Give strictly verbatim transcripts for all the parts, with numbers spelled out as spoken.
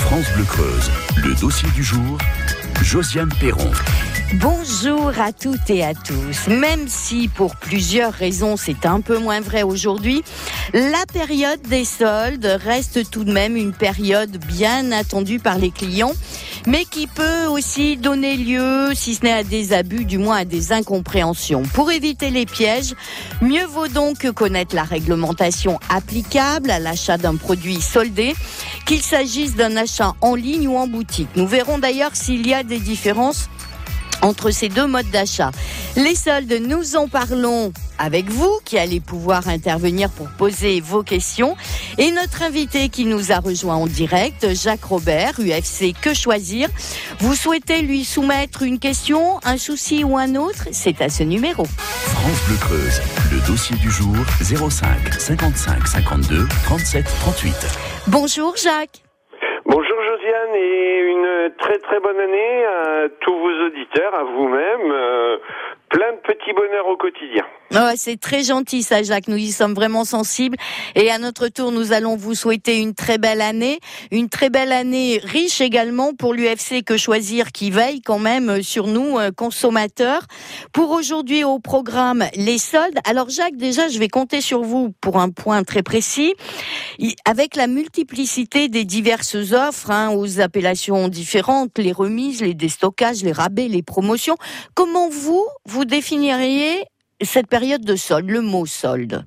France Bleu Creuse, le dossier du jour, Josiane Perron. Bonjour à toutes et à tous. Même si pour plusieurs raisons c'est un peu moins vrai aujourd'hui, la période des soldes reste tout de même une période bien attendue par les clients, mais qui peut aussi donner lieu, si ce n'est à des abus, du moins à des incompréhensions. Pour éviter les pièges, mieux vaut donc connaître la réglementation applicable à l'achat d'un produit soldé, qu'il s'agisse d'un achat en ligne ou en boutique. Nous verrons d'ailleurs s'il y a des différences entre ces deux modes d'achat. Les soldes, nous en parlons avec vous, qui allez pouvoir intervenir pour poser vos questions. Et notre invité qui nous a rejoint en direct, Jacques Robert, U F C Que Choisir. Vous souhaitez lui soumettre une question, un souci ou un autre? C'est à ce numéro. France Bleu Creuse, le dossier du jour, zéro cinq cinquante-cinq cinquante-deux trente-sept trente-huit. Bonjour Jacques. Bonjour Josiane et une très très bonne année à tous vos auditeurs, à vous-même. Euh, plein de petits bonheurs au quotidien. Oh, c'est très gentil ça Jacques, nous y sommes vraiment sensibles et à notre tour nous allons vous souhaiter une très belle année, une très belle année riche également pour l'U F C Que Choisir qui veille quand même sur nous consommateurs. Pour aujourd'hui au programme les soldes. Alors Jacques, déjà je vais compter sur vous pour un point très précis. Avec la multiplicité des diverses offres hein, aux appellations différentes, les remises, les déstockages, les rabais, les promotions, comment vous, vous définiriez cette période de solde, le mot solde?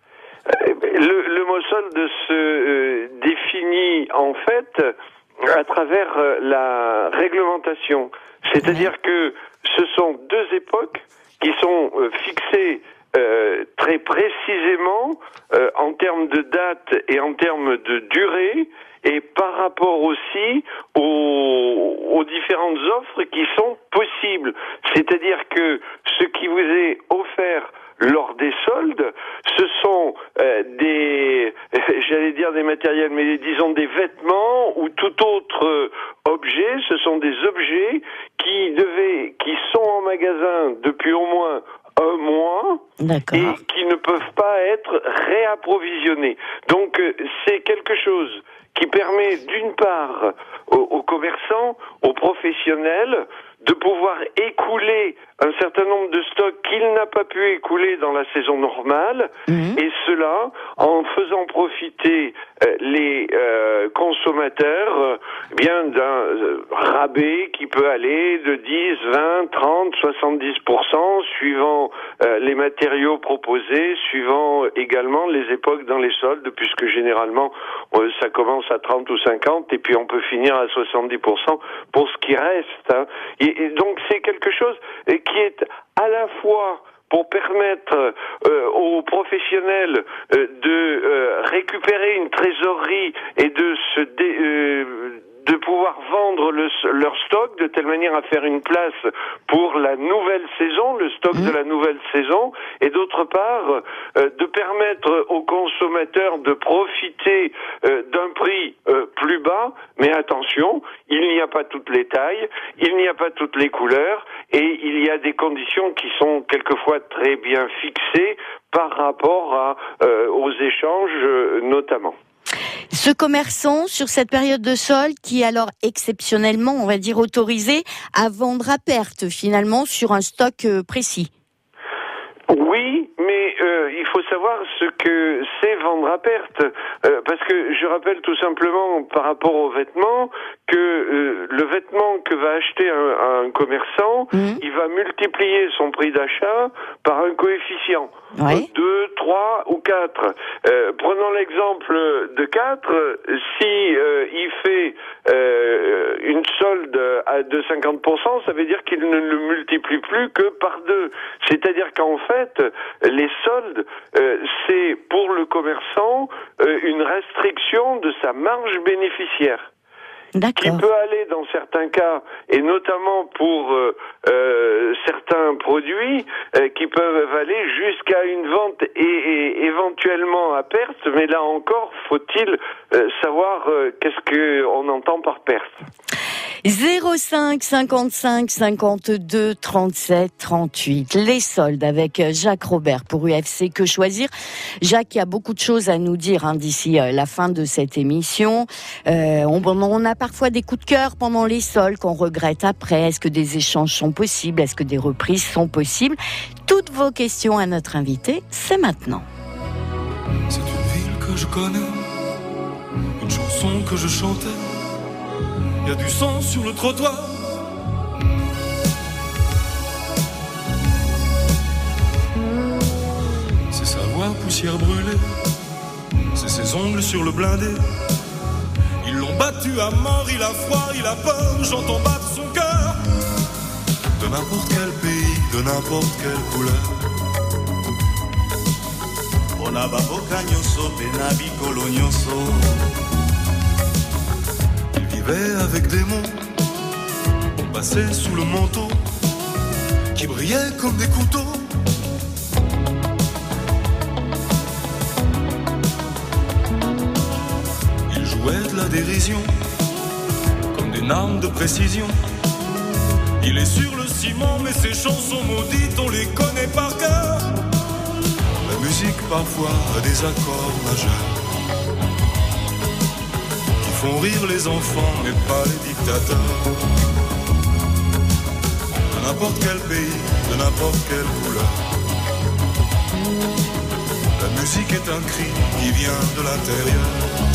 Le, le mot solde se euh, définit en fait à travers euh, la réglementation. C'est-à-dire ouais. que ce sont deux époques qui sont euh, fixées euh, très précisément euh, en termes de date et en termes de durée, et par rapport aussi aux, aux différentes offres qui sont possibles. C'est-à-dire que ce qui vous est offert lors des soldes, ce sont euh, des, j'allais dire des matériels, mais disons des vêtements ou tout autre euh, objet. Ce sont des objets qui devaient, qui sont en magasin depuis au moins un mois D'accord. et qui ne peuvent pas être réapprovisionnés. Donc euh, c'est quelque chose qui permet d'une part aux, aux commerçants, aux professionnels, de pouvoir écouler un certain nombre de stocks qu'il n'a pas pu écouler dans la saison normale, mmh. et cela en faisant profiter euh, les euh, consommateurs euh, bien d'un euh, rabais qui peut aller de dix, vingt, trente, soixante-dix pour cent suivant euh, les matériaux proposés, suivant également les époques dans les soldes, puisque généralement euh, ça commence à trente ou cinquante et puis on peut finir à soixante-dix pour cent pour ce qui reste. Hein. Et, et donc c'est quelque chose qui est à la fois pour permettre euh, aux professionnels euh, de euh, récupérer une trésorerie et de se dé, euh, de pouvoir vendre le, leur stock de telle manière à faire une place pour la nouvelle saison, le stock mmh. de la nouvelle saison, et d'autre part euh, de permettre aux consommateurs de profiter euh, d'un prix euh, plus bas, mais attention, il n'y a pas toutes les tailles, il n'y a pas toutes les couleurs, et il y a des conditions qui sont quelquefois très bien fixées par rapport à, euh, aux échanges euh, notamment. Ce commerçant, sur cette période de solde, qui est alors exceptionnellement, on va dire, autorisé à vendre à perte, finalement, sur un stock euh, précis. Oui, mais euh, il faut savoir ce que c'est vendre à perte, euh, parce que je rappelle tout simplement par rapport aux vêtements que euh, le vêtement que va acheter un, un commerçant, mmh. il va multiplier son prix d'achat par un coefficient, oui. deux, trois ou quatre. Euh, prenons l'exemple de quatre, si euh, il fait euh, une solde à de cinquante pour cent, ça veut dire qu'il ne le multiplie plus que par deux. C'est-à-dire qu'en fait, les soldes, euh, c'est pour le commerçant euh, une restriction de sa marge bénéficiaire. D'accord. Qui peut aller dans certains cas, et notamment pour euh, euh, certains produits, euh, qui peuvent aller jusqu'à une vente et, et éventuellement à perte, mais là encore, faut-il euh, savoir euh, qu'est-ce qu'on entend par perte. zéro cinq cinquante-cinq cinquante-deux trente-sept trente-huit. Les soldes avec Jacques Robert pour U F C Que Choisir. Jacques, il y a beaucoup de choses à nous dire hein, d'ici la fin de cette émission. Euh, on, on a parfois des coups de cœur pendant les soldes qu'on regrette après. Est-ce que des échanges sont possibles? Est-ce que des reprises sont possibles? Toutes vos questions à notre invité, c'est maintenant. C'est une ville que je connais, une chanson que je chantais. Il y a du sang sur le trottoir. C'est sa voix poussière brûlée, c'est ses ongles sur le blindé. Ils l'ont battu à mort, il a froid, il a peur, j'entends battre son cœur. De n'importe quel pays, de n'importe quelle couleur. Il vivait avec des mots passés sous le manteau qui brillaient comme des couteaux. Il jouait de la dérision comme des armes de précision. Il est sur le ciment mais ses chansons maudites on les connaît par cœur. La musique parfois a des accords majeurs qui font rire les enfants mais pas les dictateurs. De n'importe quel pays, de n'importe quelle couleur. La musique est un cri qui vient de l'intérieur.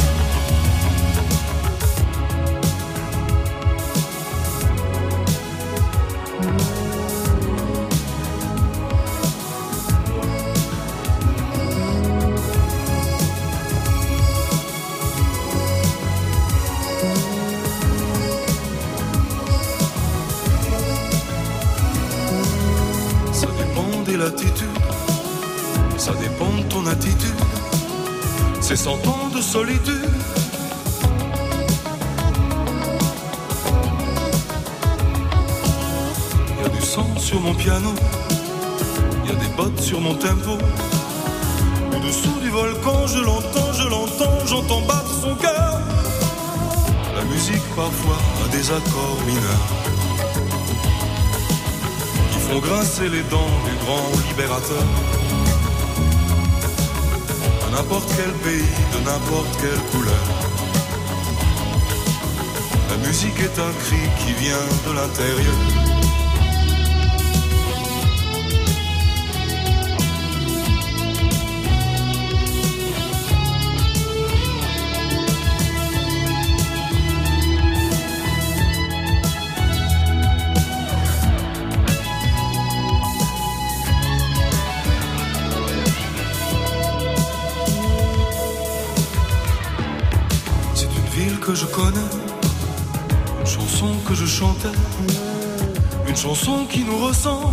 Ça dépend de ton attitude. C'est cent ans de solitude. Il y a du sang sur mon piano. Il y a des bottes sur mon tempo. Au-dessous du volcan, je l'entends, je l'entends, j'entends battre son cœur. La musique parfois a des accords mineurs font grincer les dents du grand libérateur. De n'importe quel pays, de n'importe quelle couleur. La musique est un cri qui vient de l'intérieur. Que je connais, une chanson que je chantais, une chanson qui nous ressemble.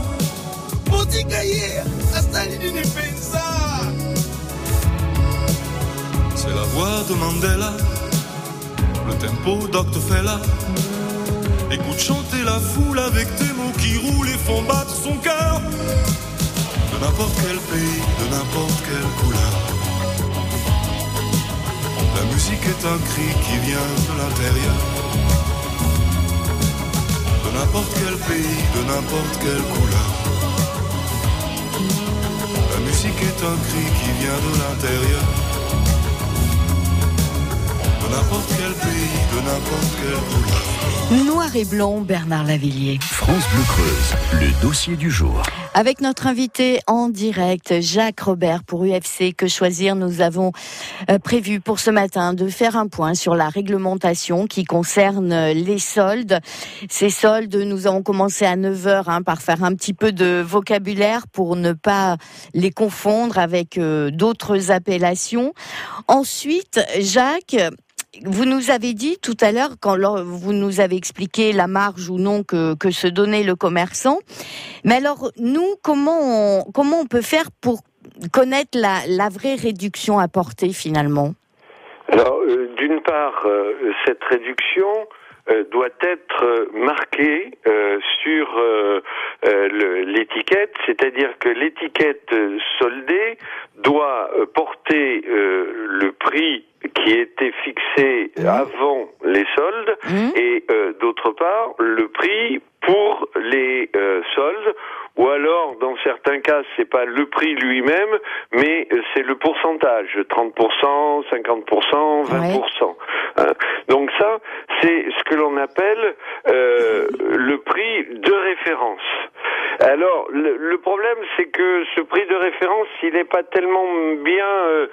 C'est la voix de Mandela, le tempo d'Octo Fella. Écoute chanter la foule avec des mots qui roulent et font battre son cœur. De n'importe quel pays, de n'importe quelle couleur. La musique est un cri qui vient de l'intérieur. De n'importe quel pays, de n'importe quelle couleur. La musique est un cri qui vient de l'intérieur. De n'importe quel pays, de n'importe quelle couleur. Noir et blanc, Bernard Lavilliers. France Bleu Creuse, le dossier du jour. Avec notre invité en direct, Jacques Robert pour U F C Que Choisir, nous avons euh, prévu pour ce matin de faire un point sur la réglementation qui concerne les soldes. Ces soldes, nous avons commencé à neuf heures hein, par faire un petit peu de vocabulaire pour ne pas les confondre avec euh, d'autres appellations. Ensuite, Jacques, vous nous avez dit tout à l'heure, quand vous nous avez expliqué la marge ou non que, que se donnait le commerçant. Mais alors, nous, comment on, comment on peut faire pour connaître la, la vraie réduction apportée finalement? Alors, euh, d'une part, euh, cette réduction euh, doit être euh, marquée euh, sur euh, euh, le, l'étiquette, c'est-à-dire que l'étiquette euh, soldée doit euh, porter euh, le prix qui était fixé avant les soldes, mmh. et euh, d'autre part, le prix pour les euh, soldes, ou alors, dans certains cas, c'est pas le prix lui-même, mais euh, c'est le pourcentage, trente pour cent, cinquante pour cent, vingt pour cent. Ouais. Hein. Donc ça, c'est ce que l'on appelle euh, le prix de référence. Alors, le, le problème, c'est que ce prix de référence, il n'est pas tellement bien euh,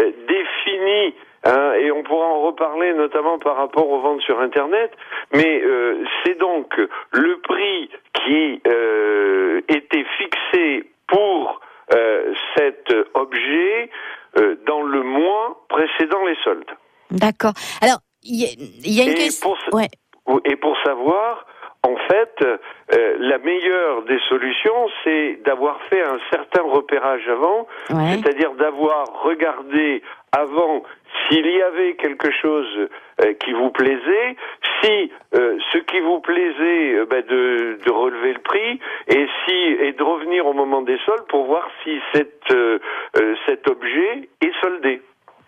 défini. Hein, et on pourra en reparler notamment par rapport aux ventes sur Internet, mais euh, c'est donc le prix qui euh, était fixé pour euh, cet objet euh, dans le mois précédant les soldes. D'accord. Alors, il y, y a une et question... Pour, ouais. Et pour savoir... En fait, euh, la meilleure des solutions, c'est d'avoir fait un certain repérage avant, ouais. c'est-à-dire d'avoir regardé avant s'il y avait quelque chose euh, qui vous plaisait, si euh, ce qui vous plaisait, euh, bah, de, de relever le prix, et si et de revenir au moment des soldes pour voir si cette, euh, euh, cet objet est soldé.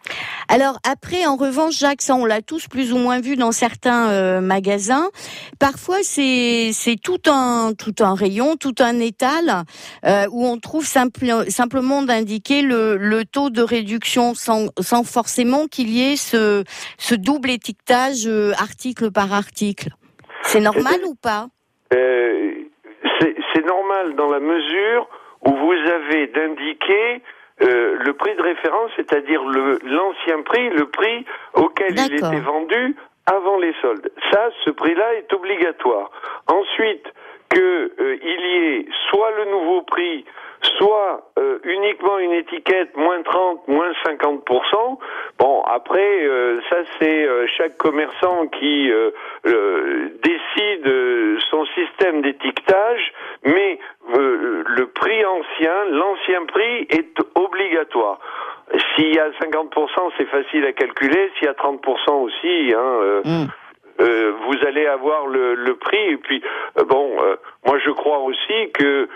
Alors après, en revanche, Jacques, ça on l'a tous plus ou moins vu dans certains euh, magasins. Parfois, c'est c'est tout un tout un rayon, tout un étal euh, où on trouve simple, simplement d'indiquer le le taux de réduction sans sans forcément qu'il y ait ce ce double étiquetage euh, article par article. C'est normal ou pas ? euh, c'est, c'est normal dans la mesure où vous avez d'indiquer Euh, le prix de référence, c'est-à-dire le, l'ancien prix, le prix auquel D'accord. il était vendu avant les soldes. Ça, ce prix-là est obligatoire. Ensuite, que euh, il y ait soit le nouveau prix, soit euh, uniquement une étiquette moins trente, moins cinquante pour cent. Bon, après, euh, ça c'est euh, chaque commerçant qui euh, euh, décide euh, son système d'étiquetage, mais euh, le prix ancien, l'ancien prix est obligatoire. S'il y a cinquante pour cent, c'est facile à calculer. S'il y a trente pour cent aussi, hein, euh, mmh. Euh, vous allez avoir le, le prix. Et puis, euh, bon, euh, moi je crois aussi que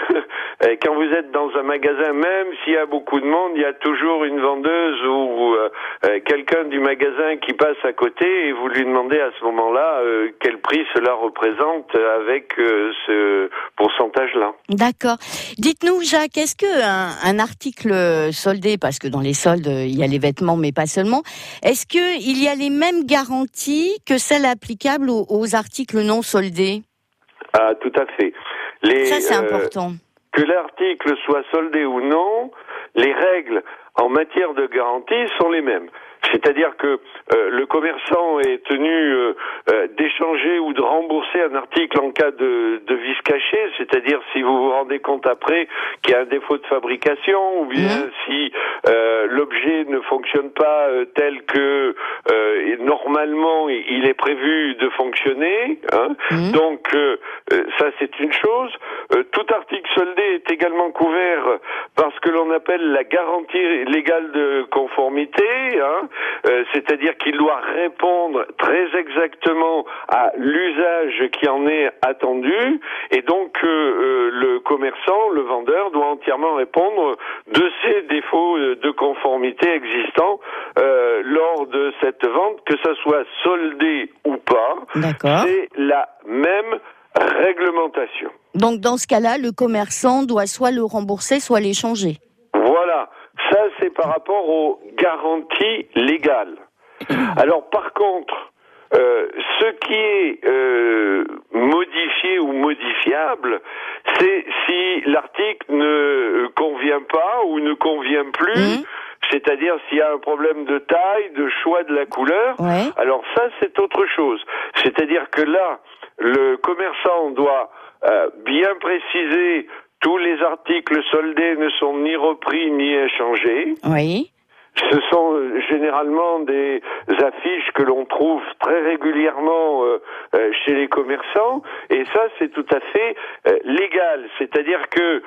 euh, quand vous êtes dans un magasin, même s'il y a beaucoup de monde, il y a toujours une vendeuse ou euh, quelqu'un du magasin qui passe à côté et vous lui demandez à ce moment-là euh, quel prix cela représente avec euh, ce pourcentage-là. D'accord. Dites-nous, Jacques, est-ce que un, un article soldé, parce que dans les soldes il y a les vêtements, mais pas seulement, est-ce que il y a les mêmes garanties que celles applicables aux, aux articles non soldés ? Ah, tout à fait. Les, Ça, c'est euh, important. Que l'article soit soldé ou non, les règles en matière de garantie sont les mêmes. C'est-à-dire que euh, le commerçant est tenu euh, euh, d'échanger ou de rembourser un article en cas de, de vice caché, c'est-à-dire si vous vous rendez compte après qu'il y a un défaut de fabrication ou bien mmh. si euh, l'objet ne fonctionne pas euh, tel que euh, normalement il est prévu de fonctionner. Hein. Mmh. Donc euh, ça c'est une chose. Euh, tout article soldé est également couvert par ce que l'on appelle la garantie légale de conformité. Hein. Euh, c'est-à-dire qu'il doit répondre très exactement à l'usage qui en est attendu, et donc euh, euh, le commerçant, le vendeur, doit entièrement répondre de ces défauts de conformité existants euh, lors de cette vente, que ça soit soldé ou pas. D'accord. C'est la même réglementation. Donc dans ce cas-là, le commerçant doit soit le rembourser, soit l'échanger. Voilà. Ça, c'est par rapport aux garanties légales. Alors, par contre, euh, ce qui est euh, modifié ou modifiable, c'est si l'article ne convient pas ou ne convient plus, mmh. c'est-à-dire s'il y a un problème de taille, de choix de la couleur, ouais. alors ça, c'est autre chose. C'est-à-dire que là, le commerçant doit euh, bien préciser tous les articles soldés ne sont ni repris ni échangés. Oui. Ce sont généralement des affiches que l'on trouve très régulièrement euh, euh, chez les commerçants, et ça c'est tout à fait euh, légal. C'est-à-dire que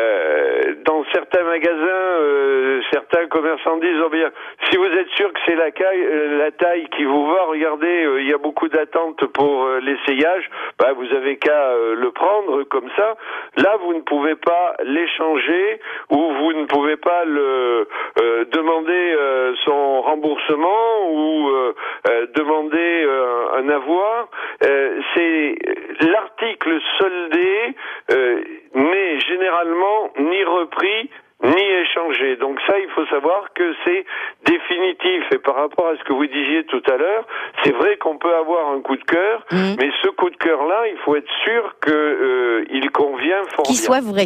euh, dans certains magasins, euh, certains commerçants disent oh bien, si vous êtes sûr que c'est la, caille, euh, la taille qui vous va, regardez, euh, il y a beaucoup d'attentes pour euh, l'essayage, bah, vous avez qu'à euh, le prendre comme ça. Là, vous ne pouvez pas l'échanger ou vous ne pouvez pas le euh, demander demander euh, son remboursement ou euh, euh, demander euh, un avoir. Euh, c'est l'article soldé euh, n'est généralement ni repris ni échangé. Donc ça, il faut savoir que c'est définitif. Et par rapport à ce que vous disiez tout à l'heure, c'est vrai qu'on peut avoir un coup de cœur, mmh. mais ce coup de cœur-là, il faut être sûr que euh, il convient fort qu'il bien. Qu'il soit vrai.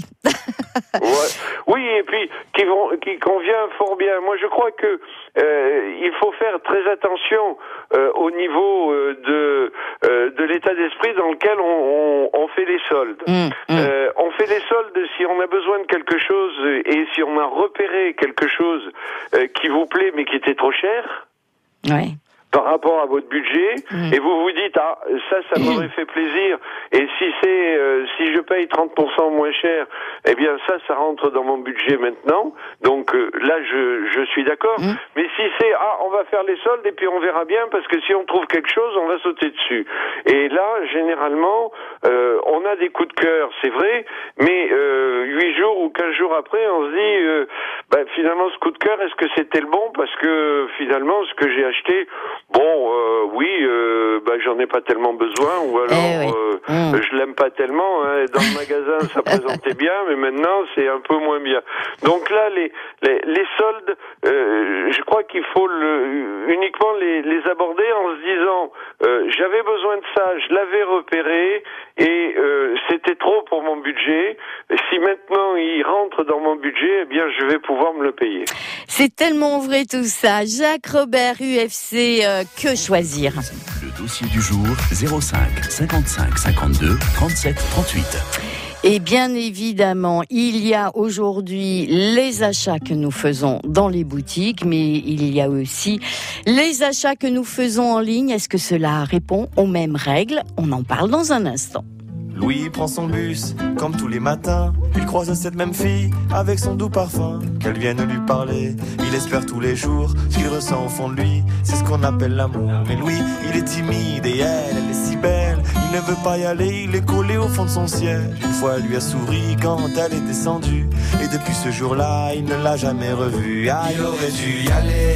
Ouais. Oui, et puis qui, vont, qui convient fort bien. Moi, je crois que euh, il faut faire très attention euh, au niveau euh, de euh, de l'état d'esprit dans lequel on, on, on fait les soldes. Mmh, mmh. Euh, on fait les soldes si on a besoin de quelque chose et si on a repéré quelque chose euh, qui vous plaît mais qui était trop cher. Ouais. Par rapport à votre budget, mmh. et vous vous dites ah ça ça m'aurait fait plaisir, et si c'est euh, si je paye trente pour cent moins cher, eh bien ça ça rentre dans mon budget maintenant, donc euh, là je je suis d'accord. Mmh. Mais si c'est ah on va faire les soldes et puis on verra bien parce que si on trouve quelque chose on va sauter dessus, et là généralement euh, on a des coups de cœur, c'est vrai, mais euh, huit jours ou quinze jours après on se dit euh, bah, finalement ce coup de cœur est-ce que c'était le bon, parce que finalement ce que j'ai acheté, bon, euh, oui, euh, bah, j'en ai pas tellement besoin, ou alors eh oui. euh, mmh. je l'aime pas tellement. Hein, dans le magasin, ça présentait bien, mais maintenant, c'est un peu moins bien. Donc là, les les, les soldes, euh, je crois qu'il faut le, uniquement les, les aborder en se disant, euh, j'avais besoin de ça, je l'avais repéré, et euh, c'était trop pour mon budget. Si maintenant il rentre dans mon budget, eh bien, je vais pouvoir me le payer. C'est tellement vrai tout ça. Jacques Robert, U F C, euh, que choisir? Le dossier du jour, zéro cinq cinquante-cinq cinquante-deux trente-sept trente-huit. Et bien évidemment, il y a aujourd'hui les achats que nous faisons dans les boutiques, mais il y a aussi les achats que nous faisons en ligne. Est-ce que cela répond aux mêmes règles? On en parle dans un instant. Louis prend son bus, comme tous les matins. Il croise cette même fille, avec son doux parfum. Qu'elle vienne lui parler, il espère tous les jours. Ce qu'il ressent au fond de lui, c'est ce qu'on appelle l'amour. Mais Louis, il est timide et elle, elle est si belle. Il ne veut pas y aller, il est collé au fond de son siège. Une fois, elle lui a souri quand elle est descendue. Et depuis ce jour-là, il ne l'a jamais revue. Ah, il aurait dû y aller,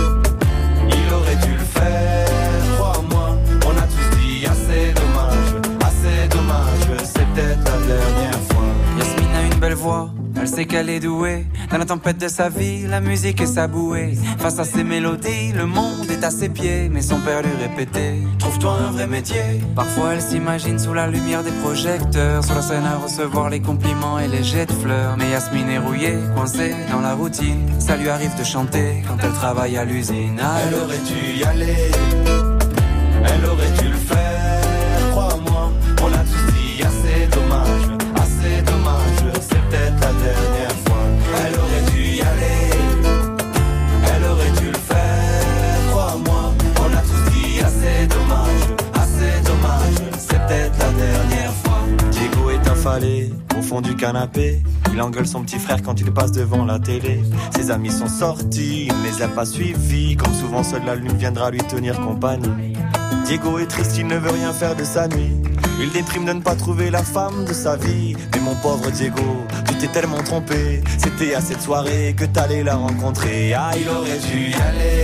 il aurait dû le faire. Crois-moi, on a tous dit assez dommage. C'est dommage, c'est peut-être la dernière fois. Yasmine a une belle voix, elle sait qu'elle est douée. Dans la tempête de sa vie, la musique est sa bouée. Face à ses mélodies, le monde est à ses pieds. Mais son père lui répétait, trouve-toi un vrai métier. Parfois elle s'imagine sous la lumière des projecteurs, sur la scène à recevoir les compliments et les jets de fleurs. Mais Yasmine est rouillée, coincée dans la routine. Ça lui arrive de chanter quand elle travaille à l'usine. Ah, elle aurait dû y aller, elle aurait dû le faire. On a tous dit assez dommage, assez dommage, c'est peut-être la dernière fois. Elle aurait dû y aller, elle aurait dû le faire, crois-moi. On a tous dit assez dommage, assez dommage, c'est peut-être la dernière fois. Diego est affalé au fond du canapé. Il engueule son petit frère quand il passe devant la télé. Ses amis sont sortis, il ne les a pas suivis. Comme souvent seule la lune viendra lui tenir compagnie. Diego est triste, il ne veut rien faire de sa nuit. Il déprime de ne pas trouver la femme de sa vie. Mais mon pauvre Diego, tu t'es tellement trompé. C'était à cette soirée que t'allais la rencontrer. Ah, il aurait dû y aller,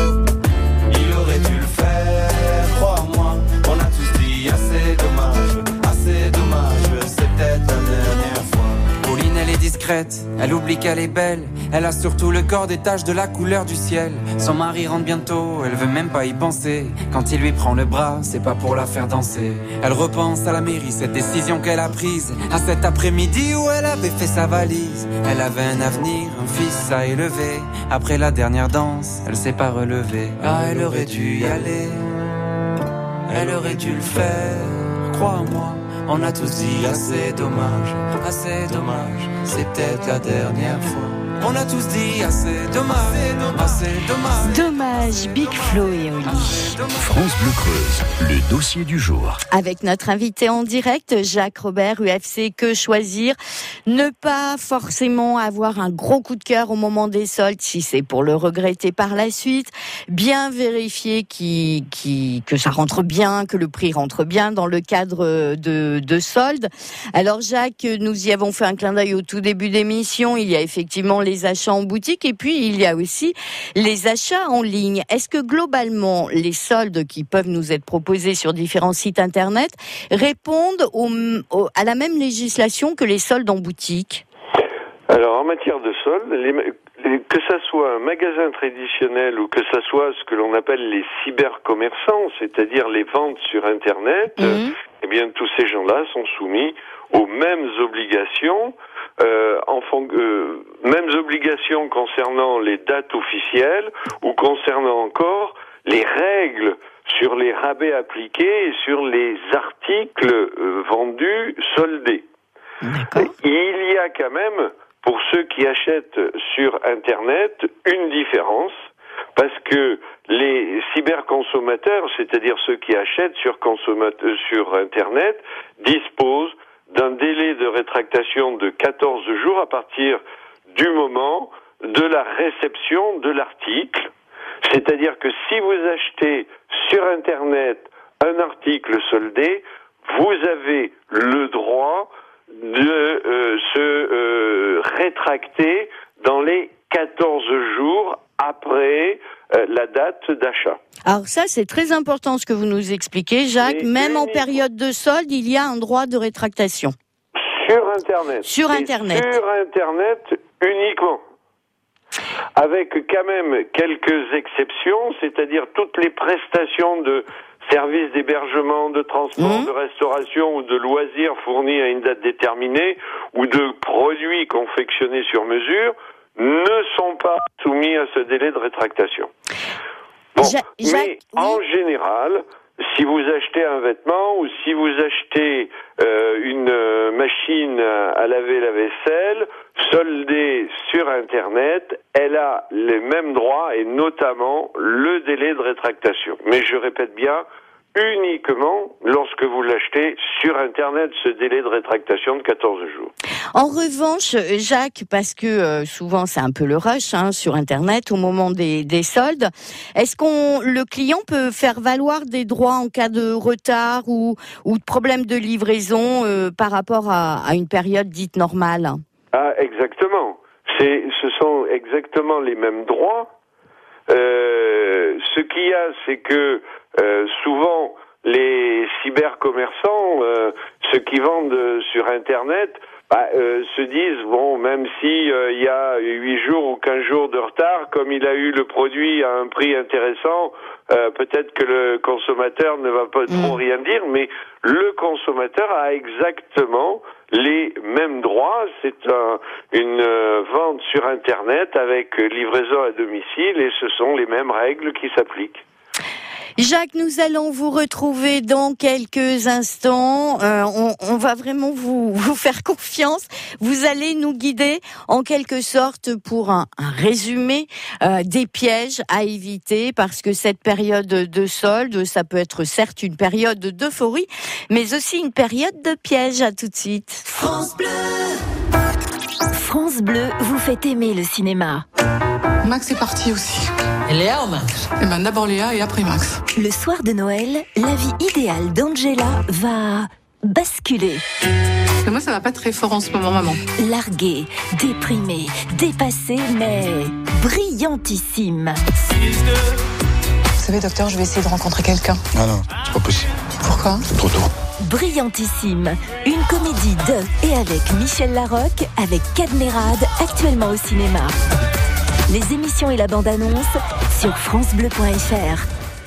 il aurait dû le faire, crois-moi. On a tous dit assez dommage, assez dommage, c'est peut-être la dernière fois. Pauline, elle est discrète, elle oublie qu'elle est belle. Elle a surtout le corps des taches de la couleur du ciel. Son mari rentre bientôt, elle veut même pas y penser. Quand il lui prend le bras, c'est pas pour la faire danser. Elle repense à la mairie, cette décision qu'elle a prise. À cet après-midi où elle avait fait sa valise. Elle avait un avenir, un fils à élever. Après la dernière danse, elle s'est pas relevée. Ah, elle aurait dû y aller, elle aurait dû le faire, crois-moi. On a tous dit assez dommage, assez dommage, c'est peut-être la dernière fois. On a tous dit assez dommage, assez dommage. Dommage, Big Flo et Oli. France Bleu Creuse, le dossier du jour. Avec notre invité en direct, Jacques Robert, U F C, que choisir? Ne pas forcément avoir un gros coup de cœur au moment des soldes, si c'est pour le regretter par la suite. Bien vérifier qui, qui, que ça rentre bien, que le prix rentre bien dans le cadre de, de soldes. Alors Jacques, nous y avons fait un clin d'œil au tout début d'émission. Il y a effectivement les les achats en boutique et puis il y a aussi les achats en ligne. Est-ce que globalement, les soldes qui peuvent nous être proposés sur différents sites internet répondent au, au, à la même législation que les soldes en boutique ? Alors, en matière de soldes, les, les, que ça soit un magasin traditionnel ou que ça soit ce que l'on appelle les cybercommerçants, c'est-à-dire les ventes sur Internet, mmh. euh, eh bien, tous ces gens-là sont soumis aux mêmes obligations, euh, en fond, euh, mêmes obligations concernant les dates officielles ou concernant encore les règles sur les rabais appliqués et sur les articles euh, vendus soldés. D'accord. Il y a quand même, pour ceux qui achètent sur Internet, une différence, parce que les cyberconsommateurs, c'est-à-dire ceux qui achètent sur, consommat- sur Internet, disposent d'un délai de rétractation de quatorze jours à partir du moment de la réception de l'article. C'est-à-dire que si vous achetez sur Internet un article soldé, vous avez le droit de euh, se euh, rétracter dans les quatorze jours après euh, la date d'achat. Alors ça, c'est très important ce que vous nous expliquez, Jacques. Mais Même en période de solde, il y a un droit de rétractation. Sur Internet. Sur Internet. Sur Internet uniquement. Avec quand même quelques exceptions, c'est-à-dire toutes les prestations de services d'hébergement, de transport, mmh. de restauration ou de loisirs fournis à une date déterminée ou de produits confectionnés sur mesure ne sont pas soumis à ce délai de rétractation. Bon, ja- mais ja- en oui. général, si vous achetez un vêtement ou si vous achetez euh, une euh, machine à laver la vaisselle soldée sur Internet, elle a les mêmes droits et notamment le délai de rétractation. Mais je répète bien, uniquement lorsque vous l'achetez sur Internet, ce délai de rétractation de quatorze jours. En revanche, Jacques, parce que euh, souvent c'est un peu le rush hein, sur Internet au moment des, des soldes, est-ce qu'on le client peut faire valoir des droits en cas de retard ou, ou de problème de livraison euh, par rapport à, à une période dite normale ? Ah, exactement. C'est, ce sont exactement les mêmes droits. Euh, ce qu'il y a, c'est que euh, souvent les cybercommerçants, euh, ceux qui vendent sur Internet, bah, euh, se disent bon, même si euh, il y a huit jours ou quinze jours de retard, comme il a eu le produit à un prix intéressant, euh, peut-être que le consommateur ne va pas trop mmh. rien dire, mais le consommateur a exactement les mêmes droits. C'est un, une euh, vente sur Internet avec livraison à domicile et ce sont les mêmes règles qui s'appliquent. Jacques, nous allons vous retrouver dans quelques instants. Euh, on, on va vraiment vous, vous faire confiance. Vous allez nous guider en quelque sorte pour un, un résumé euh, des pièges à éviter parce que cette période de solde, ça peut être certes une période d'euphorie, mais aussi une période de pièges. À tout de suite. France Bleu. France Bleu vous fait aimer le cinéma. Max est parti aussi. Et Léa ou Max ? Eh ben d'abord Léa et après Max. Le soir de Noël, la vie idéale d'Angela va basculer. Parce que moi ça va pas très fort en ce moment, maman. Larguée, déprimée, dépassée, mais brillantissime. Vous savez docteur, je vais essayer de rencontrer quelqu'un. Ah non, c'est pas possible. Pourquoi ? C'est trop tôt. Brillantissime, une comédie de et avec Michel Larocque, avec Cadmerade, actuellement au cinéma. Les émissions et la bande-annonce sur francebleu point f r.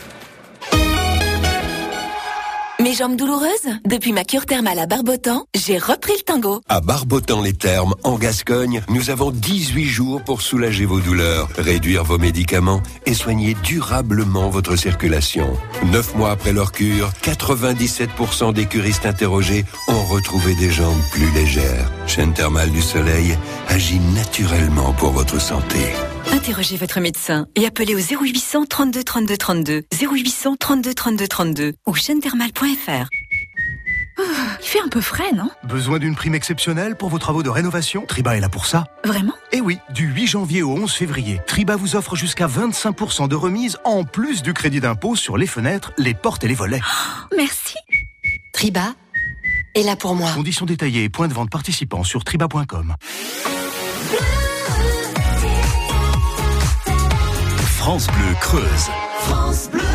Mes jambes douloureuses ? Depuis ma cure thermale à Barbotan, j'ai repris le tango. À Barbotan-les-Thermes, en Gascogne, nous avons dix-huit jours pour soulager vos douleurs, réduire vos médicaments et soigner durablement votre circulation. Neuf mois après leur cure, quatre-vingt-dix-sept pour cent des curistes interrogés ont retrouvé des jambes plus légères. Chaîne thermale du soleil agit naturellement pour votre santé. Interrogez votre médecin et appelez au zéro huit cents trente-deux trente-deux trente-deux, zéro huit cents trente-deux trente-deux trente-deux ou chaîne thermale point f r. Oh, il fait un peu frais, non ? Besoin d'une prime exceptionnelle pour vos travaux de rénovation ? Triba est là pour ça. Vraiment ? Eh oui, du huit janvier au onze février, Triba vous offre jusqu'à vingt-cinq pour cent de remise en plus du crédit d'impôt sur les fenêtres, les portes et les volets. Oh, merci. Triba est là pour moi. Conditions détaillées et points de vente participants sur triba point com. France Bleu Creuse. France Bleu.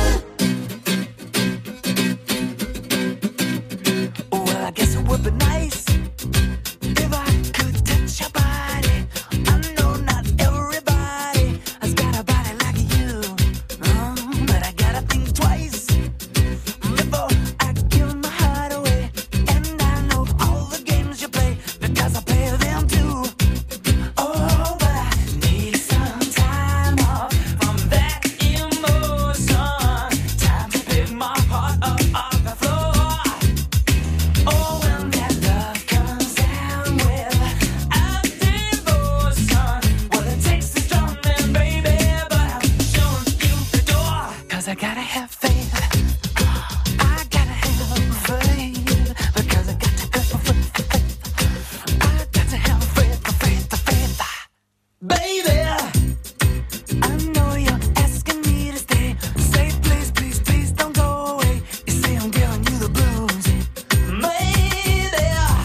Well, I guess it would be nice if I could touch your body. I know not everybody has got a body like you, oh, but I gotta think twice before I give my heart away. And I know all the games you play because I play them too. Oh, but I need some time off from that emotion. Time to pick my heart up off the floor. Oh, when that love comes down with a devotion, well, it takes a strong man, baby, but I'm showing you the door. Cause I gotta have faith. I gotta have faith. Because I got to go for faith. I got to have faith, faith, faith. Baby, I know you're asking me to stay. Say please, please, please don't go away. You say I'm giving you the blues. Maybe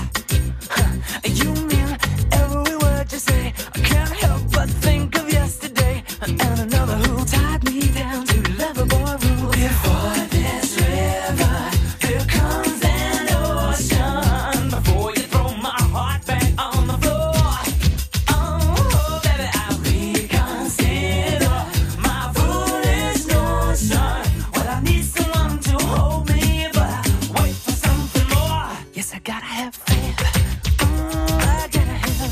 you mean every word you say. I can't help but think of yesterday and another who tied me down to Loverboy rule. Before this river, here comes an ocean. Before you throw my heart back on the floor. Oh, baby, I reconsider my foolish notion. Well, I need someone to hold me, but I wait for something more. Yes, I gotta have faith. Oh, I gotta have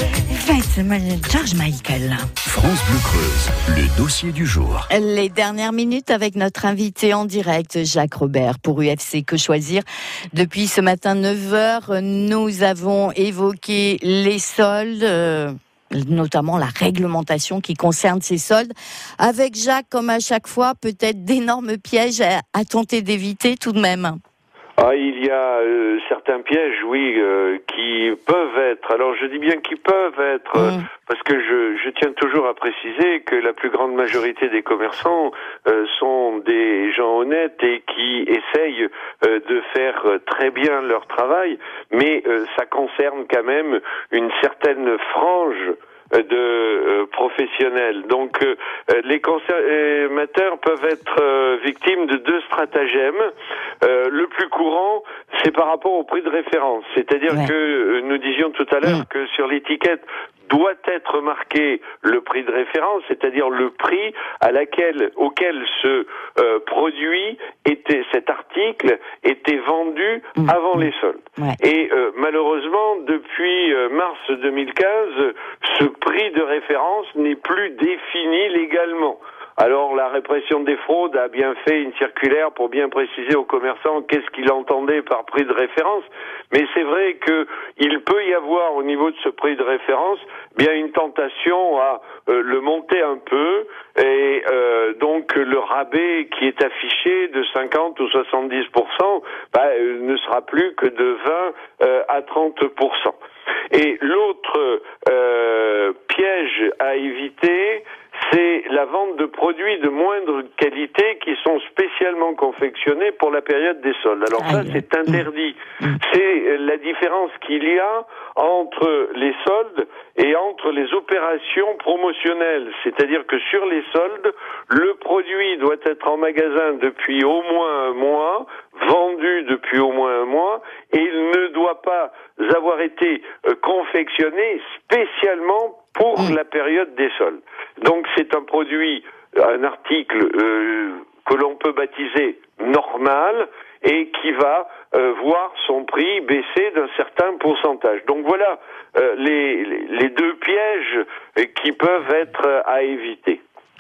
faith. George Michael. France Bleu Creuse, le dossier du jour. Les dernières minutes avec notre invité en direct, Jacques Robert, pour U F C Que Choisir. Depuis ce matin neuf heures, nous avons évoqué les soldes, euh, notamment la réglementation qui concerne ces soldes. Avec Jacques, comme à chaque fois, peut-être d'énormes pièges à, à tenter d'éviter tout de même. Ah, il y a euh, certains pièges, oui, euh, qui peuvent être. Alors, je dis bien qui peuvent être, euh, Mmh. parce que je, je tiens toujours à préciser que la plus grande majorité des commerçants euh, sont des gens honnêtes et qui essayent euh, de faire euh, très bien leur travail, mais euh, ça concerne quand même une certaine frange de euh, professionnels. Donc euh, les consommateurs peuvent être euh, victimes de deux stratagèmes. Euh, le plus courant, c'est par rapport au prix de référence. C'est-à-dire Ouais. que euh, nous disions tout à l'heure Mmh. que sur l'étiquette doit être marqué le prix de référence, c'est-à-dire le prix à laquelle, auquel ce euh, produit était, cet article était vendu Mmh. avant les soldes. Ouais. Et euh, malheureusement, depuis euh, mars deux mille quinze, ce prix de référence n'est plus défini légalement. Alors la répression des fraudes a bien fait une circulaire pour bien préciser aux commerçants qu'est-ce qu'il entendait par prix de référence, mais c'est vrai que il peut y avoir au niveau de ce prix de référence bien une tentation à euh, le monter un peu et euh, donc le rabais qui est affiché de cinquante ou soixante-dix pour cent bah, euh, ne sera plus que de vingt euh, à trente pour cent. Et l'autre euh, piège à éviter, c'est la vente de produits de moindre qualité qui sont spécialement confectionnés pour la période des soldes. Alors ça, Aïe. c'est interdit. C'est la différence qu'il y a entre les soldes et entre les opérations promotionnelles. C'est-à-dire que sur les soldes, le produit doit être en magasin depuis au moins un mois, vendu depuis au moins un mois, et il ne doit pas avoir été euh, confectionné spécialement pour Mmh. la période des soldes. Donc c'est un produit, un article euh, que l'on peut baptiser normal et qui va euh, voir son prix baisser d'un certain pourcentage. Donc voilà euh, les, les deux pièges euh, qui peuvent être euh, à éviter.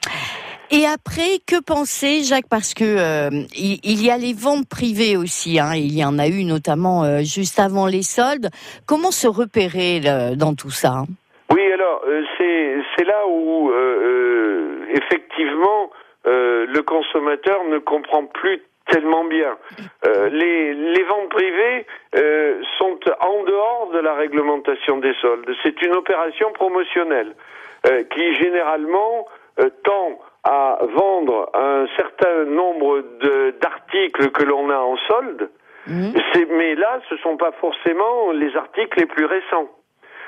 Et après, que penser, Jacques, parce que euh, il, il y a les ventes privées aussi, hein, il y en a eu notamment euh, juste avant les soldes. Comment se repérer là, dans tout ça, hein? Oui, alors euh, c'est c'est là où euh, euh, effectivement euh, le consommateur ne comprend plus tellement bien. Euh, les les ventes privées euh, sont en dehors de la réglementation des soldes. C'est une opération promotionnelle euh, qui généralement euh, tend à vendre un certain nombre de d'articles que l'on a en solde. Mmh. C'est, mais là, ce sont pas forcément les articles les plus récents.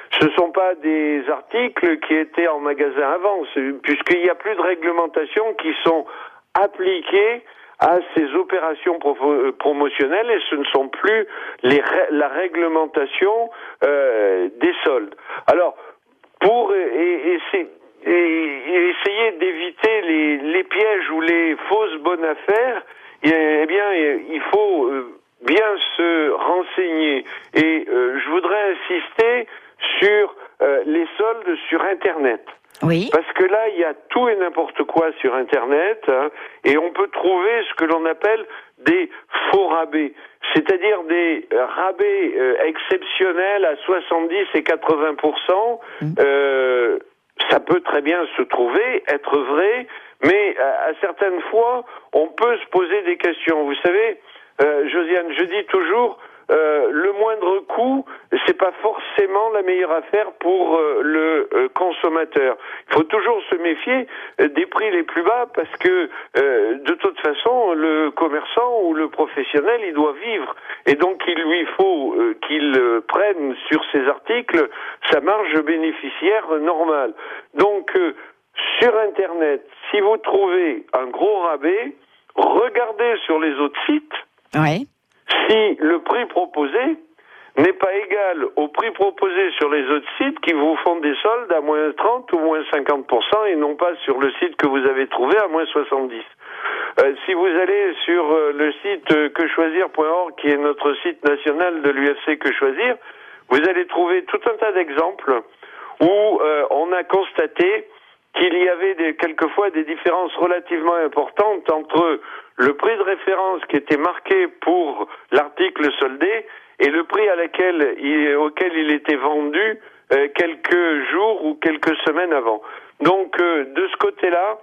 ce ne sont pas des articles qui étaient en magasin avant, puisqu'il n'y a plus de réglementations qui sont appliquées à ces opérations pro- promotionnelles et ce ne sont plus les, la réglementation euh, des soldes. Alors, pour et, et, c'est, et, et essayer d'éviter les, les pièges ou les fausses bonnes affaires, eh bien, il faut bien se renseigner. Et euh, je voudrais insister sur euh, les soldes sur Internet. Oui. Parce que là, il y a tout et n'importe quoi sur Internet, hein, et on peut trouver ce que l'on appelle des faux rabais, c'est-à-dire des rabais euh, exceptionnels à soixante-dix et quatre-vingts pour cent. Mmh. Euh, ça peut très bien se trouver, être vrai, mais à, à certaines fois, on peut se poser des questions. Vous savez, euh, Josiane, je dis toujours, Euh, le moindre coût, c'est pas forcément la meilleure affaire pour euh, le euh, consommateur. Il faut toujours se méfier euh, des prix les plus bas parce que euh, de toute façon, le commerçant ou le professionnel, il doit vivre et donc il lui faut euh, qu'il euh, prenne sur ses articles sa marge bénéficiaire normale. Donc euh, sur Internet, si vous trouvez un gros rabais, regardez sur les autres sites. Oui. Si le prix proposé n'est pas égal au prix proposé sur les autres sites qui vous font des soldes à moins trente ou moins cinquante pour cent et non pas sur le site que vous avez trouvé à moins soixante-dix. Euh, si vous allez sur euh, le site euh, que choisir point org qui est notre site national de l'U F C Que Choisir, vous allez trouver tout un tas d'exemples où euh, on a constaté qu'il y avait des, quelquefois des différences relativement importantes entre le prix de référence qui était marqué pour l'article soldé et le prix à laquelle il, auquel il était vendu euh, quelques jours ou quelques semaines avant. Donc euh, de ce côté-là,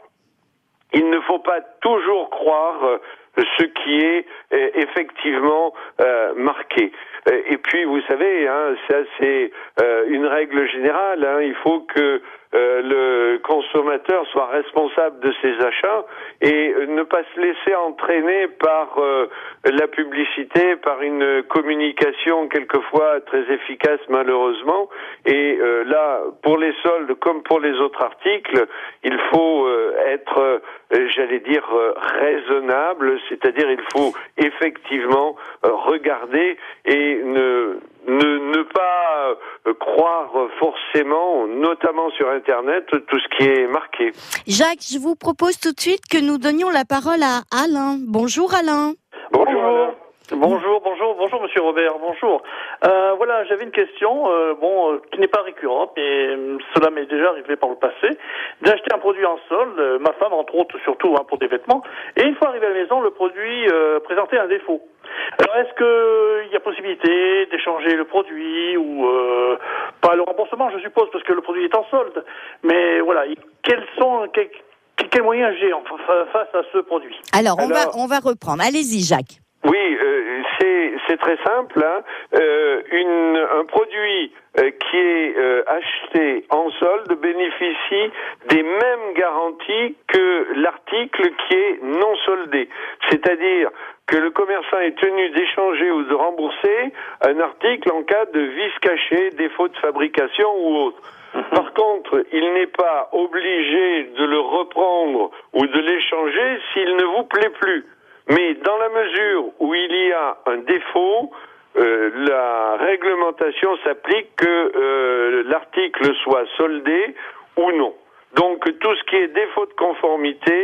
il ne faut pas toujours croire euh, ce qui est euh, effectivement euh, marqué. Euh, et puis vous savez, hein, ça c'est euh, une règle générale, hein, il faut que Euh, le consommateur soit responsable de ses achats et euh, ne pas se laisser entraîner par euh, la publicité, par une communication quelquefois très efficace malheureusement. Et euh, là, pour les soldes comme pour les autres articles, il faut euh, être, euh, j'allais dire, euh, raisonnable, c'est-à-dire il faut effectivement euh, regarder et ne Ne, ne pas euh, croire forcément, notamment sur Internet, tout ce qui est marqué. Jacques, je vous propose tout de suite que nous donnions la parole à Alain. Bonjour Alain. Bonjour. Bonjour. Bonjour, bonjour, bonjour Monsieur Robert, bonjour. Euh, voilà, j'avais une question, euh, bon, euh, qui n'est pas récurrente, mais euh, cela m'est déjà arrivé par le passé, d'acheter un produit en solde, euh, ma femme entre autres, surtout hein, pour des vêtements, et une fois arrivé à la maison, le produit euh, présentait un défaut. Alors est-ce qu'il y a possibilité d'échanger le produit ou euh, pas le remboursement, je suppose, parce que le produit est en solde, mais voilà, quels sont quels, quels moyens j'ai en, face à ce produit? Alors, on Alors, va on va reprendre. Allez-y, Jacques. Oui, euh, c'est c'est très simple. Hein. Euh, une, un produit euh, qui est euh, acheté en solde bénéficie des mêmes garanties que l'article qui est non soldé. C'est-à-dire que le commerçant est tenu d'échanger ou de rembourser un article en cas de vice caché, défaut de fabrication ou autre. Par contre, il n'est pas obligé de le reprendre ou de l'échanger s'il ne vous plaît plus. Mais dans la mesure où il y a un défaut, euh, la réglementation s'applique que euh, l'article soit soldé ou non. Donc tout ce qui est défaut de conformité,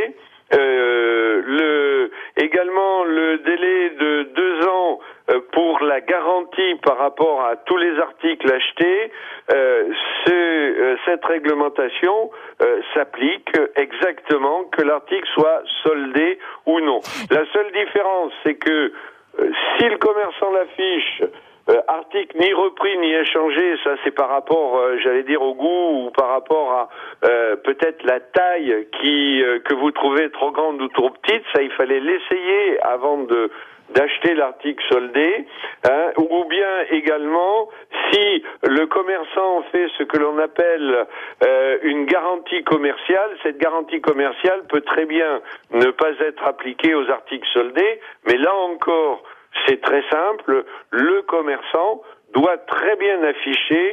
euh, le, également le délai de deux ans euh, pour la garantie par rapport à tous les articles achetés, euh, ce, euh, cette réglementation euh, s'applique exactement que l'article soit soldé ou non. La seule différence, c'est que euh, si le commerçant l'affiche Euh, article ni repris ni échangé, ça c'est par rapport, euh, j'allais dire, au goût ou par rapport à euh, peut-être la taille qui euh, que vous trouvez trop grande ou trop petite. Ça, il fallait l'essayer avant de d'acheter l'article soldé, hein, ou bien également si le commerçant fait ce que l'on appelle euh, une garantie commerciale. Cette garantie commerciale peut très bien ne pas être appliquée aux articles soldés, mais là encore, c'est très simple, le commerçant doit très bien afficher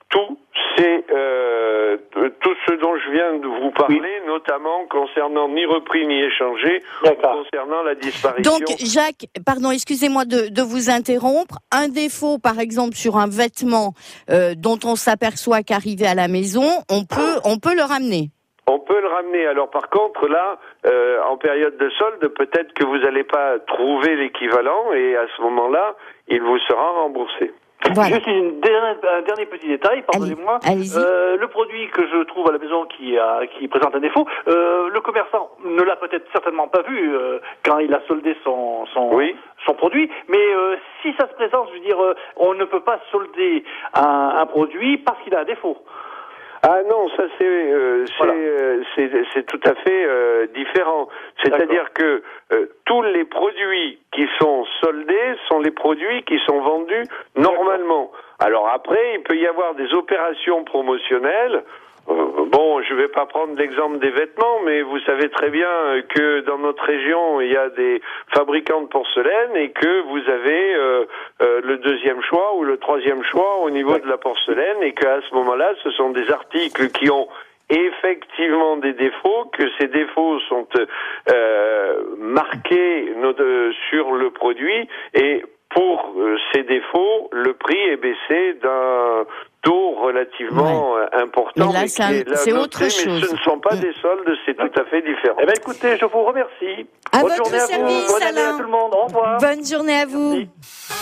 tout, c'est euh, tout ce dont je viens de vous parler, oui. notamment concernant ni repris ni échangé, concernant la disparition. Donc, Jacques, pardon, excusez-moi de, de vous interrompre. Un défaut, par exemple, sur un vêtement euh, dont on s'aperçoit qu'arrivé à la maison, on peut, on peut le ramener. On peut le ramener. Alors par contre, là, euh, en période de solde, peut-être que vous n'allez pas trouver l'équivalent et à ce moment-là, il vous sera remboursé. Voilà. Juste une dernière, un dernier petit détail, pardonnez-moi. Allez, euh, le produit que je trouve à la maison qui, a, qui présente un défaut, euh, le commerçant ne l'a peut-être certainement pas vu euh, quand il a soldé son son, oui. son produit, mais euh, si ça se présente, je veux dire, euh, on ne peut pas solder un, un produit parce qu'il a un défaut. Ah non, ça c'est euh, voilà. euh, c'est c'est tout à fait euh, différent. C'est-à-dire que euh, tous les produits qui sont soldés sont les produits qui sont vendus normalement. Alors après, il peut y avoir des opérations promotionnelles. Euh, bon, je vais pas prendre l'exemple des vêtements, mais vous savez très bien que dans notre région, il y a des fabricants de porcelaine et que vous avez euh, euh, le deuxième choix ou le troisième choix au niveau de la porcelaine et qu'à ce moment-là, ce sont des articles qui ont effectivement des défauts, que ces défauts sont euh, marqués euh, sur le produit et pour euh, ces défauts, le prix est baissé d'un taux relativement ouais. important. Mais là, mais c'est, un, c'est autre mais chose. Ce ne sont pas mmh. des soldes, c'est tout à fait différent. Eh bien, écoutez, je vous remercie. À Bonne votre journée service, à vous. Bonne Alain. année à tout le monde. Au revoir. Bonne journée à vous. Merci.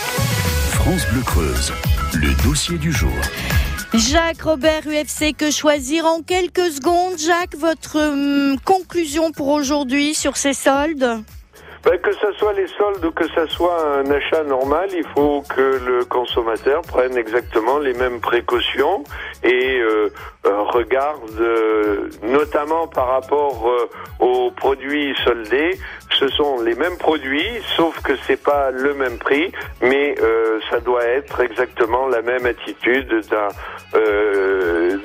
France Bleu Creuse, le dossier du jour. Jacques Robert, U F C, que choisir en quelques secondes. Jacques, votre hum, conclusion pour aujourd'hui sur ces soldes ? Ben, que ce soit les soldes ou que ce soit un achat normal, il faut que le consommateur prenne exactement les mêmes précautions et euh, euh, regarde, euh, notamment par rapport euh, aux produits soldés, ce sont les mêmes produits, sauf que c'est pas le même prix, mais euh, ça doit être exactement la même attitude d'un euh,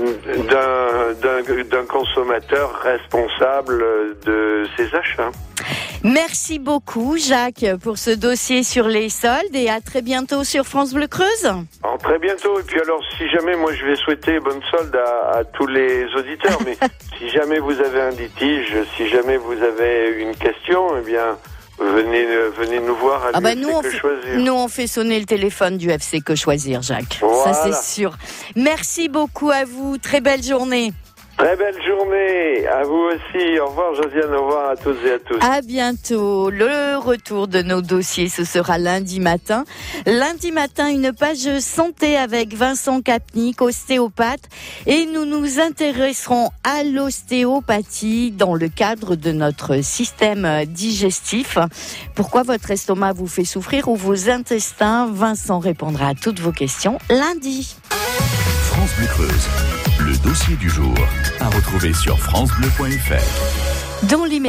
d'un, d'un, d'un consommateur responsable de ses achats. Merci beaucoup Jacques pour ce dossier sur les soldes et à très bientôt sur France Bleu Creuse. Alors, très bientôt, et puis alors si jamais moi je vais souhaiter bonne solde à, à tous les auditeurs, mais si jamais vous avez un litige, si jamais vous avez une question, eh bien venez, venez nous voir à ah bah l'U F C nous, on Que fait, Choisir. Nous on fait sonner le téléphone du F C Que Choisir Jacques, voilà. Ça c'est sûr. Merci beaucoup à vous, très belle journée. Très belle journée, à vous aussi. Au revoir Josiane, au revoir à toutes et à tous. À bientôt. Le retour de nos dossiers, ce sera lundi matin. Lundi matin, une page santé avec Vincent Capnic, ostéopathe. Et nous nous intéresserons à l'ostéopathie dans le cadre de notre système digestif. Pourquoi votre estomac vous fait souffrir ou vos intestins? Vincent répondra à toutes vos questions lundi. France Bleu Creuse, le dossier du jour à retrouver sur francebleu point f r. Dans l'immédiat.